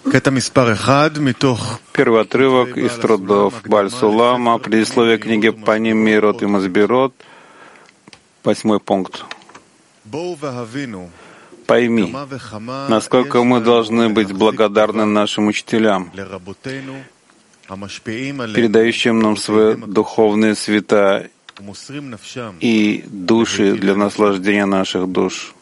Первый отрывок из трудов Бааль Сулама, предисловие книги Паним Меирот и Масбирот, 8 пункт. Пойми, насколько мы должны быть благодарны нашим учителям, передающим нам свои духовные света и души для наслаждения наших душ,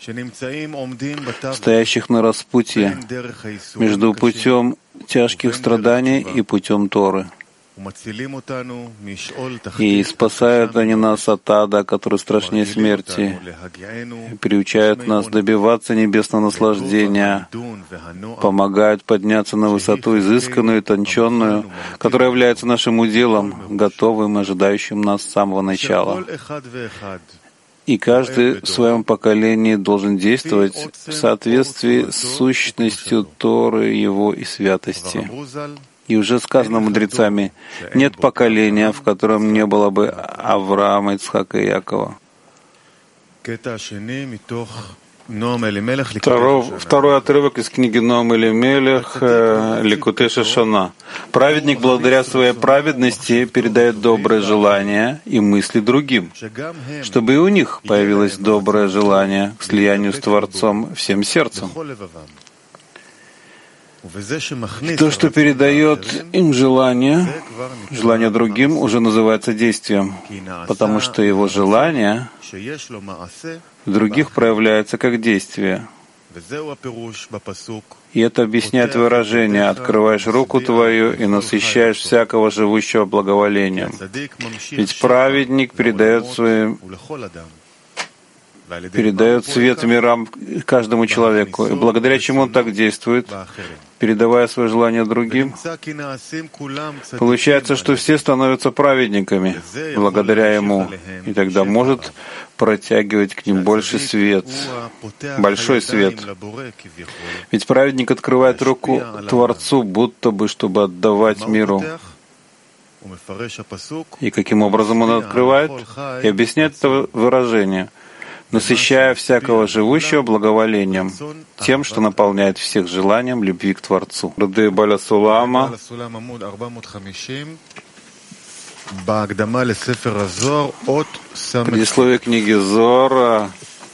стоящих на распутье между путем тяжких страданий и путем Торы. И спасают они нас от ада, который страшнее смерти, и приучают нас добиваться небесного наслаждения, помогают подняться на высоту изысканную и тонченную, которая является нашим уделом, готовым и ожидающим нас с самого начала. И каждый в своем поколении должен действовать в соответствии с сущностью Торы, Его и святости. И уже сказано мудрецами, нет поколения, в котором не было бы Авраама, Ицхака и Якова. Второй отрывок из книги Ноам Элимелех, Ликутей Шошана. Праведник благодаря своей праведности передает доброе желание и мысли другим, чтобы и у них появилось доброе желание к слиянию с Творцом всем сердцем. То, что передает им желание другим, уже называется действием, потому что его желание в других проявляется как действие. И это объясняет выражение «открываешь руку твою и насыщаешь всякого живущего благоволением». Ведь праведник передает свет мирам каждому человеку. И благодаря чему он так действует, передавая свое желание другим, получается, что все становятся праведниками благодаря ему, и тогда может протягивать к ним большой свет. Ведь праведник открывает руку Творцу, будто бы, чтобы отдавать миру. И каким образом он открывает? И объясняет это выражение — насыщая всякого живущего благоволением, тем, что наполняет всех желанием любви к Творцу. Труды Бааля Сулама, предисловие книги Зоар,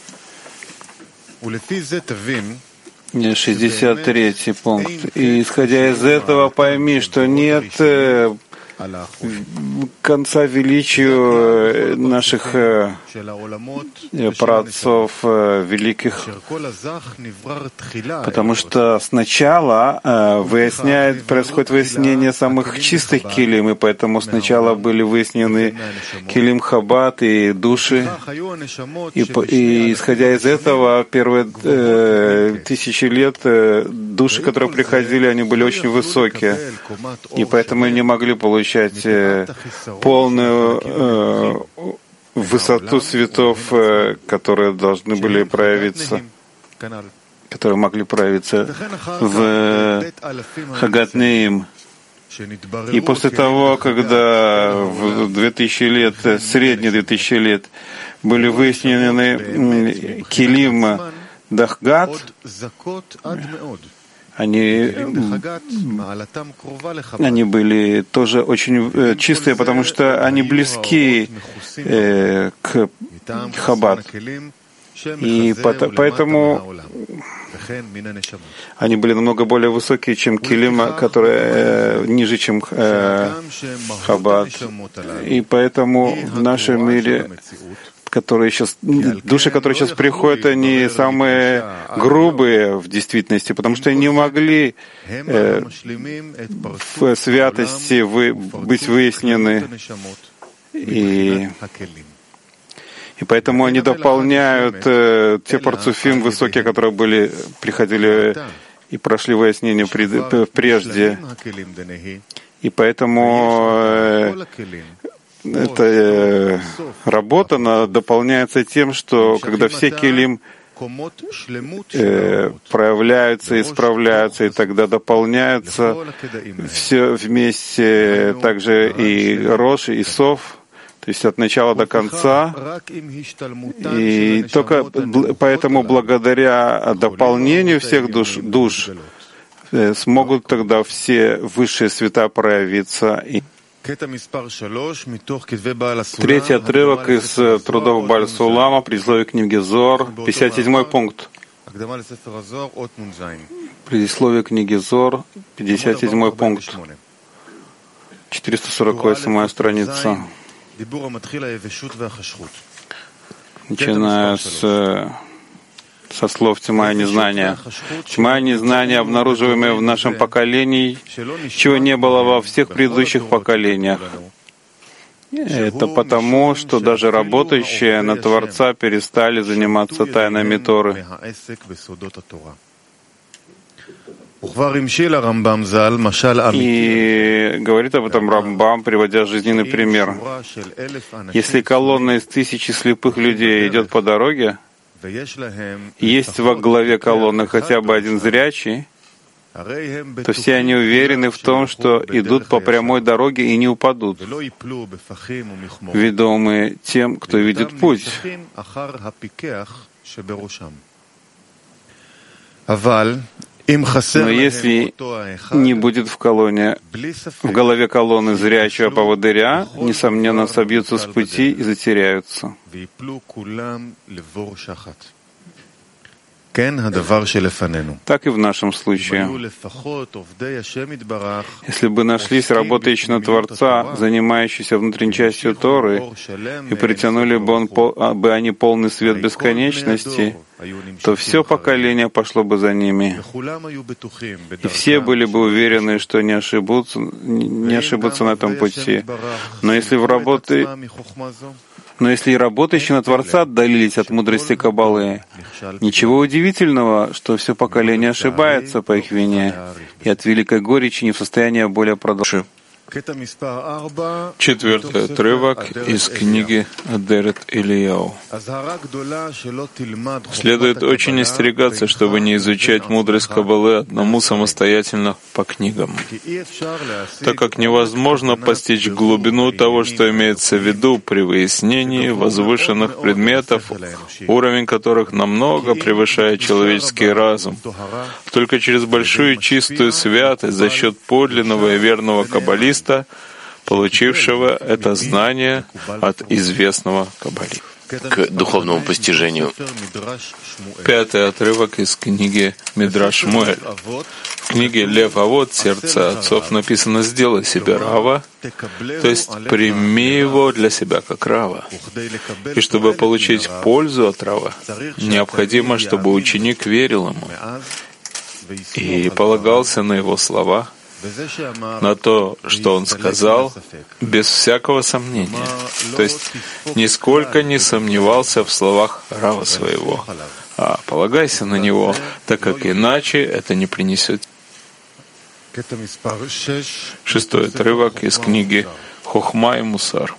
63 пункт. И исходя из этого пойми, что нет конца величию наших праотцов великих, потому что сначала происходит выяснение самых чистых килим, и поэтому сначала были выяснены килим Хаббат и души, и исходя из этого первые 1000 лет души, которые приходили, они были очень высокие, и поэтому не могли получать полную высоту светов, которые должны были проявиться, которые могли проявиться в Хагат Неим. И после того, когда в 2000 лет, средние 2000 лет, были выяснены килим Дахгат, они были тоже очень чистые, потому что они близки к Хаббат. И поэтому они были намного более высокие, чем килим, которые ниже, чем Хаббат. И поэтому в нашем мире души, которые сейчас приходят, они самые грубые в действительности, потому что они не могли в святости быть выяснены. И поэтому они дополняют те парцуфим высокие, которые приходили и прошли выяснение прежде. И поэтому эта работа дополняется тем, что когда все килим проявляются, исправляются, и тогда дополняются все вместе, также и Рош, и Сов, то есть от начала до конца. И только поэтому благодаря дополнению всех душ смогут тогда все высшие света проявиться. Третий отрывок из трудов Бааль Сулама, предисловие книги Зор, 57 пункт. Предисловие книги Зор, 57 пункт, 448 страница. Начиная со слов тьма и незнания. Тьма и незнание, обнаруживаемые в нашем поколении, чего не было во всех предыдущих поколениях. Это потому, что даже работающие на Творца перестали заниматься тайнами Торы. И говорит об этом Рамбам, приводя жизненный пример. Если колонна из 1000 слепых людей идет по дороге, есть во главе колонны хотя бы один зрячий, то все они уверены в том, что идут по прямой дороге и не упадут, ведомые тем, кто видит путь. Но если не будет в голове колонны зрячего поводыря, несомненно, собьются с пути и затеряются. Так и в нашем случае. Если бы нашлись работающие на Творца, занимающиеся внутренней частью Торы, и притянули бы они полный свет бесконечности, то все поколение пошло бы за ними. И все были бы уверены, что не ошибутся на этом пути. Но если и работающие на Творца отдалились от мудрости Каббалы, ничего удивительного, что все поколение ошибается по их вине и от великой горечи не в состоянии более продолжить. Четвертый отрывок из книги Адерет Ильяу. Следует очень остерегаться, чтобы не изучать мудрость Каббалы одному самостоятельно по книгам, так как невозможно постичь глубину того, что имеется в виду при выяснении возвышенных предметов, уровень которых намного превышает человеческий разум. Только через большую чистую святость за счет подлинного и верного каббалиста, получившего это знание от известного каббалиста. К духовному постижению. Пятый отрывок из книги Мидраш Шмуэль. В книге Лев Авот, сердце отцов, написано: «Сделай себе рава», то есть прими его для себя как рава. И чтобы получить пользу от рава, необходимо, чтобы ученик верил ему и полагался на его слова, на то, что он сказал, без всякого сомнения, то есть нисколько не сомневался в словах рава своего, а полагайся на него, так как иначе это не принесет. Шестой отрывок из книги Хохма и Мусар.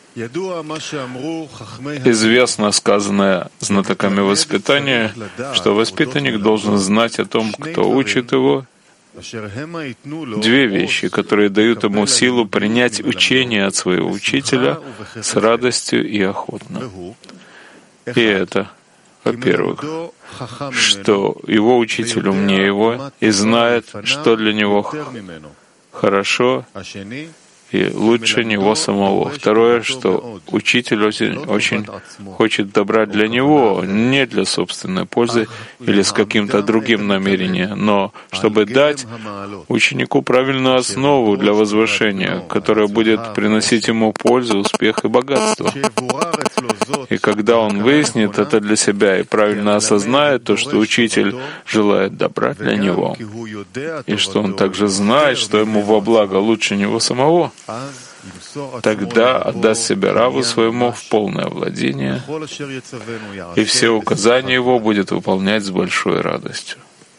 Известно сказанное знатоками воспитания, что воспитанник должен знать о том, кто учит его, две вещи, которые дают ему силу принять учение от своего учителя с радостью и охотно. И это, во-первых, что его учитель умнее его и знает, что для него хорошо и лучше него самого. Второе, что учитель очень хочет добра для него, не для собственной пользы или с каким-то другим намерением, но чтобы дать ученику правильную основу для возвышения, которая будет приносить ему пользу, успех и богатство. И когда он выяснит это для себя и правильно осознает то, что учитель желает добра для него, и что он также знает, что ему во благо лучше него самого, тогда отдаст себя раву своему в полное владение, и все указания его будет выполнять с большой радостью.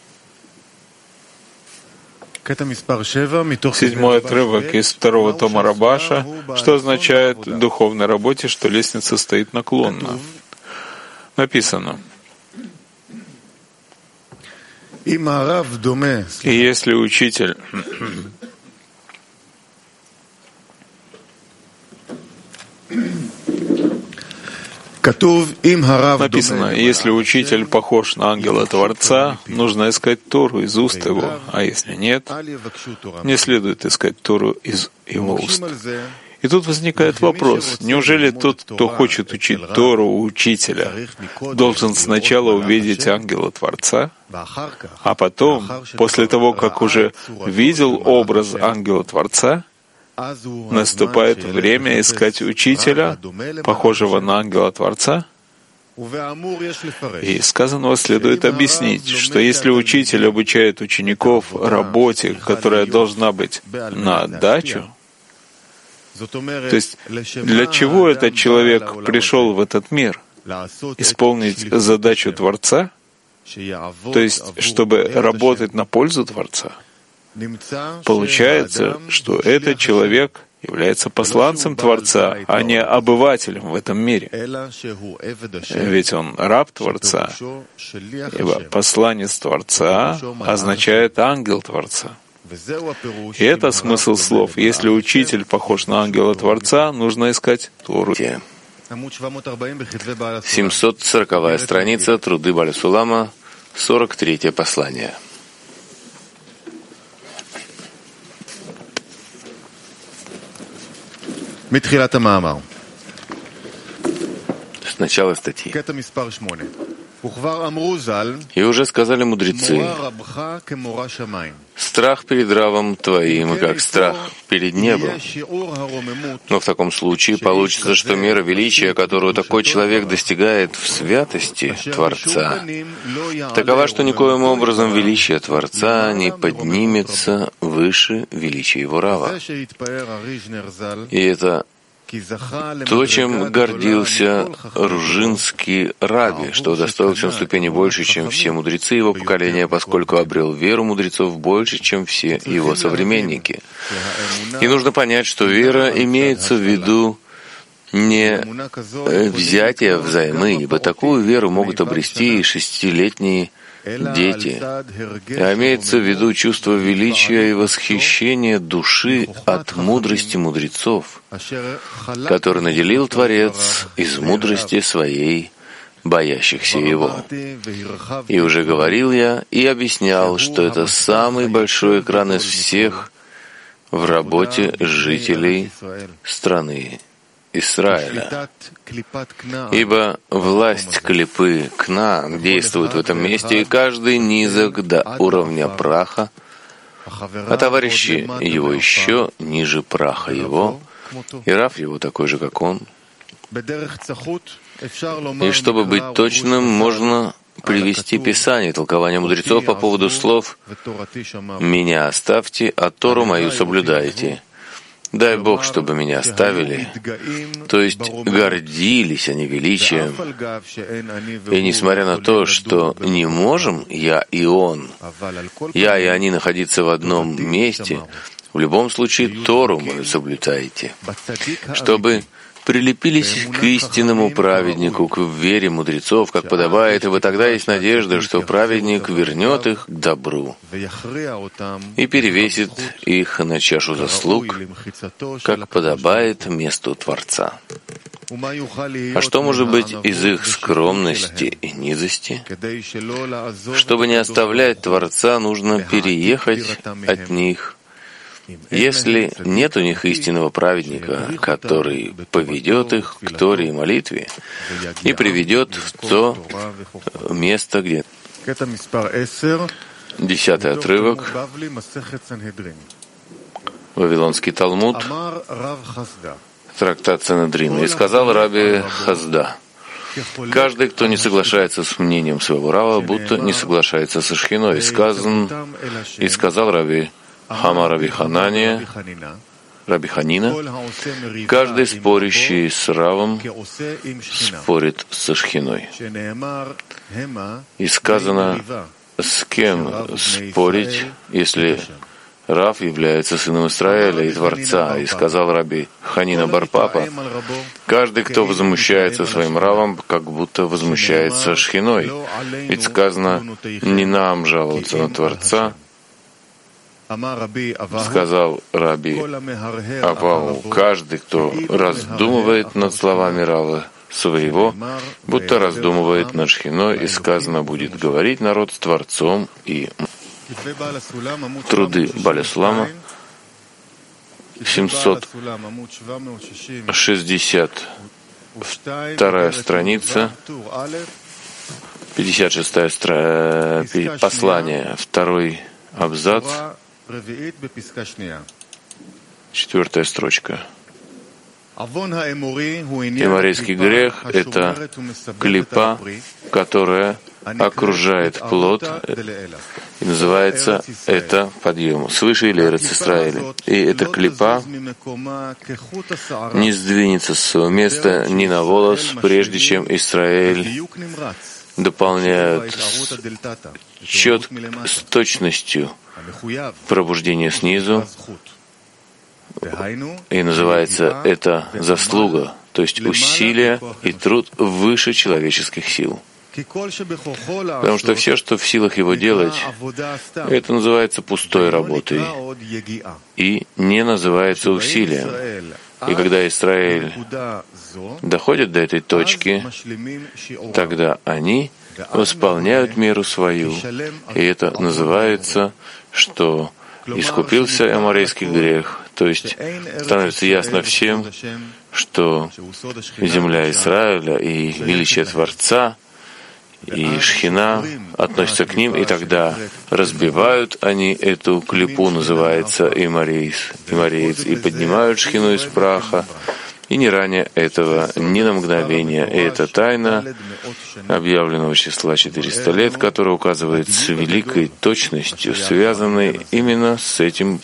Седьмой отрывок из второго тома Рабаша, что означает в духовной работе, что лестница стоит наклонно. Написано: «И если учитель Написано, если учитель похож на ангела Творца, нужно искать Тору из уст его, а если нет, не следует искать Тору из его уст. И тут возникает вопрос, неужели тот, кто хочет учить Тору у учителя, должен сначала увидеть ангела Творца, а потом, после того, как уже видел образ ангела Творца, наступает время искать учителя, похожего на ангела Творца? И сказанного следует объяснить, что если учитель обучает учеников работе, которая должна быть на отдачу, то есть для чего этот человек пришел в этот мир? Исполнить задачу Творца? То есть, чтобы работать на пользу Творца? Получается, что этот человек является посланцем Творца, а не обывателем в этом мире. Ведь он раб Творца, ибо посланец Творца означает ангел Творца. И это смысл слов. Если учитель похож на ангела Творца, нужно искать Тору. 740-я страница, Труды Бааля Сулама, 43-е послание. С начала статьи. И уже сказали мудрецы, страх перед равом твоим, как страх перед небом. Но в таком случае получится, что мера величия, которую такой человек достигает в святости Творца, такова, что никоим образом величие Творца не поднимется выше величия его рава. И это то, чем гордился Ружинский Раби, что удостоился ступени больше, чем все мудрецы его поколения, поскольку обрел веру мудрецов больше, чем все его современники. И нужно понять, что вера имеется в виду не взятие взаймы, ибо такую веру могут обрести и 6-летние дети, а имеется в виду чувство величия и восхищения души от мудрости мудрецов, который наделил Творец из мудрости своей боящихся Его. И уже говорил я и объяснял, что это самый большой экран из всех в работе жителей страны Израиля. Ибо власть клипы Кна действует в этом месте, и каждый низок до уровня праха, а товарищи его еще ниже праха его, и рав его такой же, как он. И чтобы быть точным, можно привести Писание, толкование мудрецов по поводу слов «Меня оставьте, а Тору мою соблюдайте». Дай Бог, чтобы меня оставили, то есть гордились они величием. И несмотря на то, что не можем я и он, я и они находиться в одном месте, в любом случае Тору мою соблюдайте, чтобы прилепились к истинному праведнику, к вере мудрецов, как подобает, ибо тогда есть надежда, что праведник вернет их к добру и перевесит их на чашу заслуг, как подобает месту Творца. А что может быть из их скромности и низости? Чтобы не оставлять Творца, нужно переехать от них. Если нет у них истинного праведника, который поведет их к Торе и молитве и приведет в то место, где... 10-й отрывок, Вавилонский Талмуд, трактат Санедрина. И сказал Раби Хазда: каждый, кто не соглашается с мнением своего рава, будто не соглашается со Шхиной. И сказал Раби Хама Раби Ханания, Раби Ханина, каждый спорящий с равом спорит со Шхиной. И сказано, с кем спорить, если рав является сыном Израиля и Творца. И сказал Раби Ханина бар Папа, каждый, кто возмущается своим равом, как будто возмущается Шхиной. Ведь сказано, не нам жаловаться на Творца, сказал Раби Авау, каждый, кто раздумывает над словами Рава, своего, будто раздумывает над Шхиной, и сказано будет говорить народ с Творцом и труды Баля Сулама, 762 страница, 56 послание, второй абзац, 4 строчка. Эморейский грех — это клипа, которая окружает плод, и называется это подъем свыше или Эрец Исраэля. И эта клипа не сдвинется с своего места ни на волос, прежде чем Израиль дополняют с точностью пробуждение снизу, и называется это заслуга, то есть усилие и труд выше человеческих сил. Потому что все, что в силах его делать, это называется пустой работой и не называется усилием. И когда Израиль доходит до этой точки, тогда они восполняют меру свою. И это называется, что искупился аморейский грех. То есть становится ясно всем, что земля Израиля и величие Творца и Шхина относятся к ним, и тогда разбивают они эту клипу, называется Эмореец, и поднимают Шхину из праха, и не ранее этого, ни на мгновение. И это тайна объявленного числа 400 лет, которая указывает с великой точностью, связанной именно с этим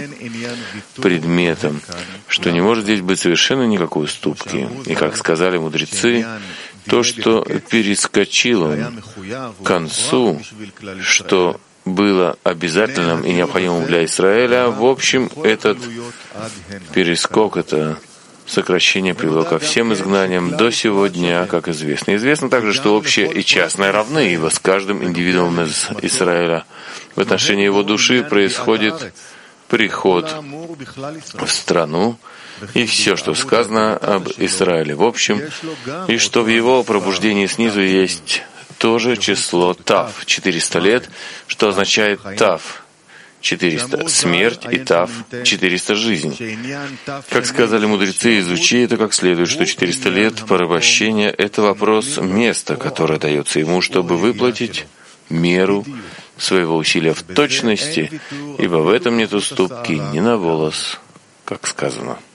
предметом, что не может здесь быть совершенно никакой уступки. И, как сказали мудрецы, то, что перескочил он к концу, что было обязательным и необходимым для Израиля, в общем, этот перескок, это сокращение привело ко всем изгнаниям до сего дня, как известно. Известно также, что общее и частное равны, ибо с каждым индивидуумом из Израиля в отношении его души происходит приход в страну, и все, что сказано об Израиле в общем, и что в его пробуждении снизу есть тоже число Тав, 400 лет, что означает Тав, 400 — смерть, и Тав — 400 — жизнь. Как сказали мудрецы, изучи это как следует, что 400 лет порабощения — это вопрос места, которое дается ему, чтобы выплатить меру своего усилия в точности, ибо в этом нет уступки ни на волос, как сказано.